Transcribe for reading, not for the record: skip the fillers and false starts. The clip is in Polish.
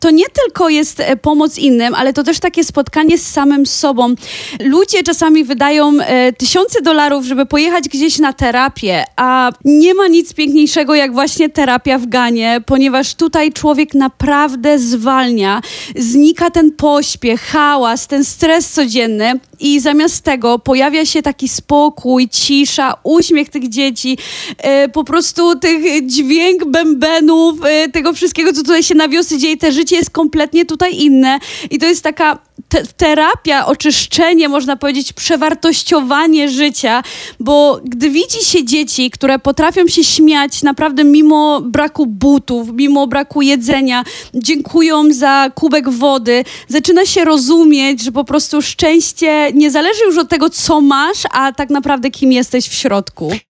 to nie tylko jest pomoc innym, ale to też takie spotkanie z samym sobą. Ludzie czasami wydają tysiące dolarów, żeby pojechać gdzieś na terapię, a nie ma nic piękniejszego jak właśnie terapia w Ganie, ponieważ tutaj człowiek naprawdę zwalnia, znika ten pośpiech, hałas, ten stres codzienny i zamiast tego pojawia się taki spokój, cisza, uśmiech tych dzieci, po prostu tych dźwięk bębenów, tego wszystkiego, co tutaj się na wiosce dzieje, te życie jest kompletnie tutaj inne i to jest taka terapia, oczyszczenie, można powiedzieć, przewartościowanie życia, bo gdy widzi się dzieci, które potrafią się śmiać naprawdę mimo braku butów, mimo braku jedzenia, dziękują za kubek wody, zaczyna się rozumieć, że po prostu szczęście nie zależy już od tego, co masz, a tak naprawdę kim jesteś w środku.